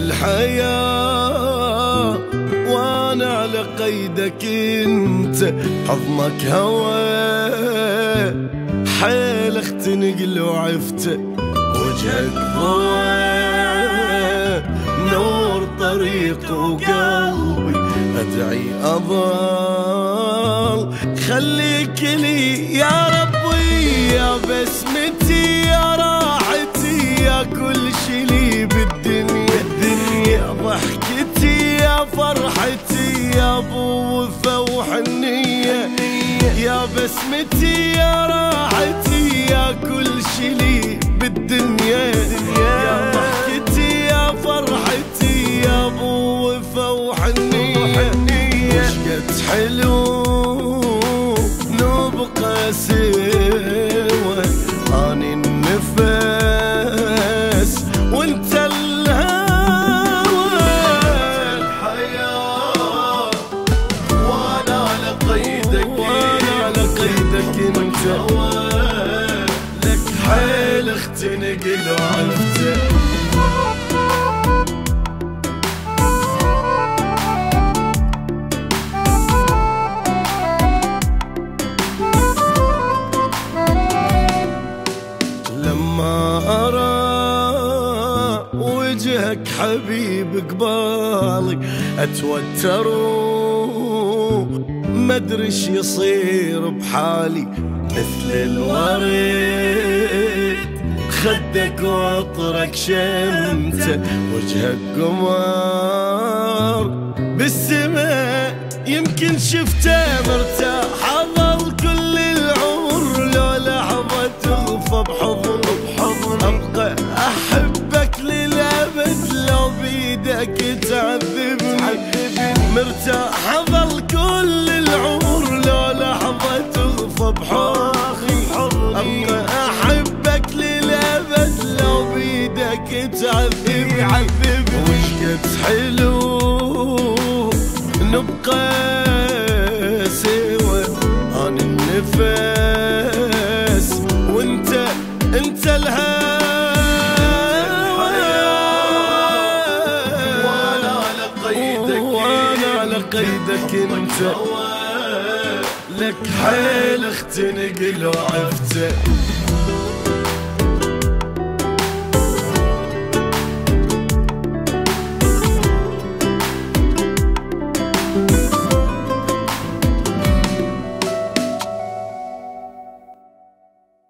الحياة وانا على قيدك انت، حضنك هوى حيل اختنق لو عفت، وجهك ضوى نور طريق وقلبي ادعي اضل، خليك لي يا ربي يا بسمتي يا راحتي يا كل شي لي بالدنيا، يا ضحكتي يا فرحتي يا ابو وفا وحنية، يا بسمتي يا راحتي يا كل شي لي بالدنيا، يا ضحكتي يا فرحتي يا ابو وفا وحنية، وشقد حلو نبقى سوا اني النفس وانت الهوى، الحياة وانا على قيدك انت، لك حيل اختنق لو عرفت. لما أرى وجهك حبيب قبالي أتوتر ما أدري ايش يصير بحالي، مثل الورد خدك وعطرك شمته، وجهك قمر بالسماء يمكن شفته مرتاح، أظل كل العمر لو لحظة تغفى بحضن أبقى أحبك للأبد لو بيدك تعذبني، مرتاح أظل كل العمر لو لحظة تغفى بحضني، أبقى أحبك للأبد لو بيدك تعذبني، وشقد حلو نبقى سوا عن النفس وانت الهوى، وانا على قيدك انت، لك حيل اختنق لو عفت.